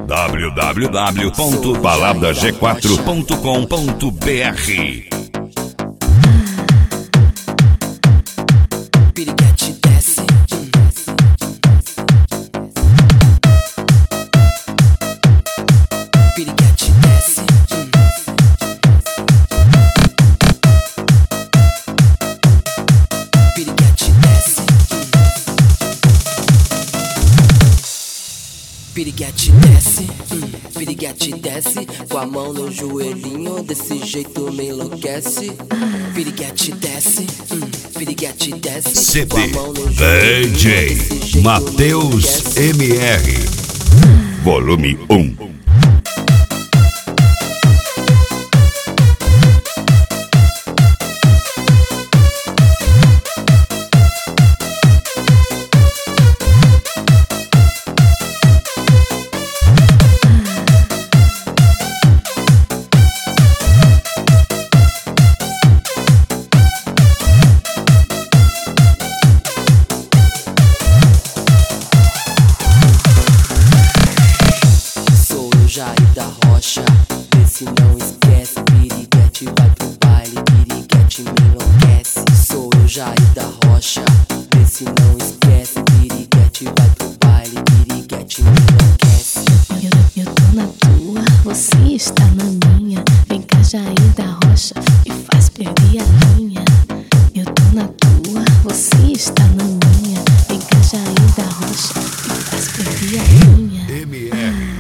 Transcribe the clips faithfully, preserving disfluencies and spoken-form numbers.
w w w ponto balada g quatro ponto com ponto b r. Piriguete desce. Piriguete desce. Piriguete desce. Piriguete desce. Piriguete desce. Com a mão no joelhinho, desse jeito me enlouquece. Piriguete desce. Piriguete desce. C D D J Matheus M R Volume um. Jair da Rocha, vê se não esquece. Piriguete vai pro baile, piriguete me enlouquece. Sou eu, Jair da Rocha, vê se não esquece. Piriguete vai pro baile, piriguete me enlouquece. Eu, eu tô na tua, você está na minha. Vem cá, Jair da Rocha, me faz perder a linha. Eu tô na tua, você está na minha. Vem cá, Jair da Rocha, me faz perder a linha. M R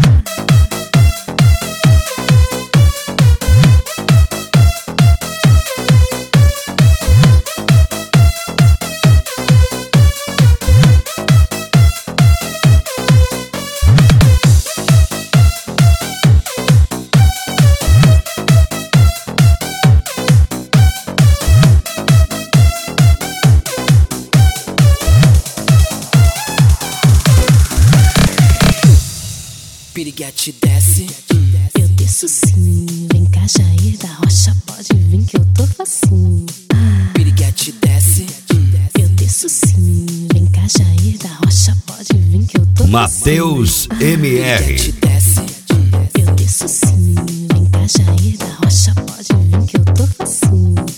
Piriguete desce. Eu desço sim, vem cá, Jair da Rocha, pode vir que eu tô facinho. Piriguete desce. Eu desço sim, vem cá, Jair da Rocha, pode vir que eu tô Matheus M R Piriguete desce. Eu desço sim, vem cá, Jair da Rocha, pode vir que eu tô facinho.